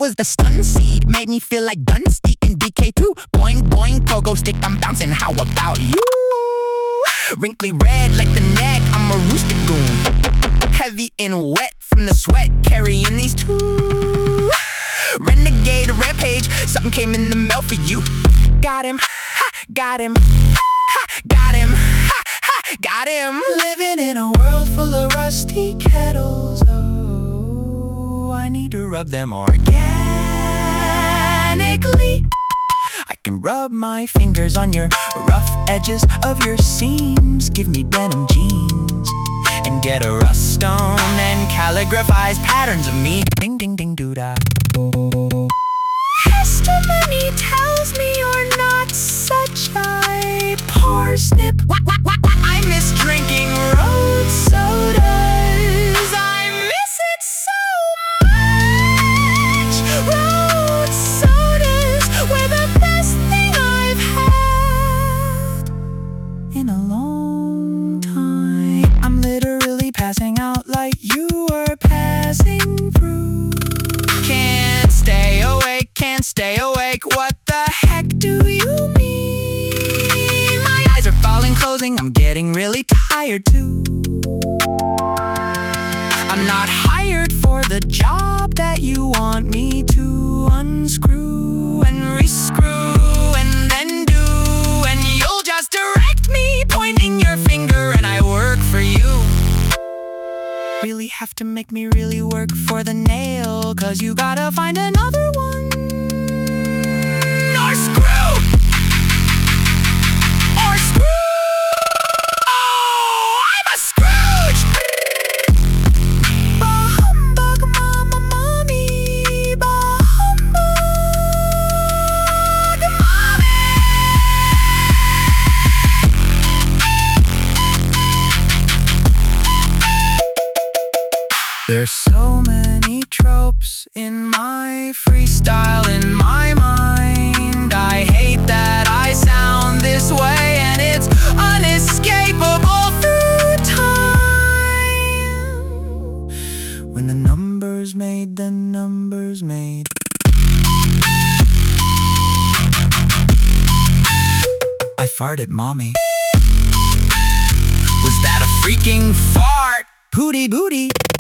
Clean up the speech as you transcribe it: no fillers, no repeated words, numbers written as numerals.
was the stun seed. Made me feel like Dunsty in DK2. Boing, boing, pogo stick, I'm bouncing. How about you? Wrinkly red like the neck, I'm a rooster goon. Heavy and wet from the sweat, carrying these two. Renegade rampage, something came in the mail for you. Got him, ha, got him, ha, got him, ha, ha, got him. Living in a world full of rusty kettles. Oh, I need to rub them organically. I can rub my fingers on your rough edges of your seams. Give me denim jeans and get a rust stone and calligraphize patterns of me. Ding ding ding doo da. Testimony tells me you're not such a parsnip. I miss drinking road sodas. I miss it so much. Road sodas were the best thing I've had in a long time. I'm literally passing out like you were passing through. Can't stay awake, can't stay awake. What the heck do you mean? My eyes are falling, closing, I'm getting really tired too. I'm not hired for the job that you want me to unscrew and rescrew and then do. And you'll just direct me, pointing your finger, and I work for you. Really have to make me really work for the nail, 'cause you gotta find another one. Or screw! Or screw! Oh, I'm a Scrooge! Bah humbug, mama, mommy. Bah humbug, mommy. There's so many tropes in my freestyle, in my mind. I hate that I sound this way, and it's unescapable through time. When the numbers made, the numbers made. I farted, mommy. Was that a freaking fart? Pooty booty.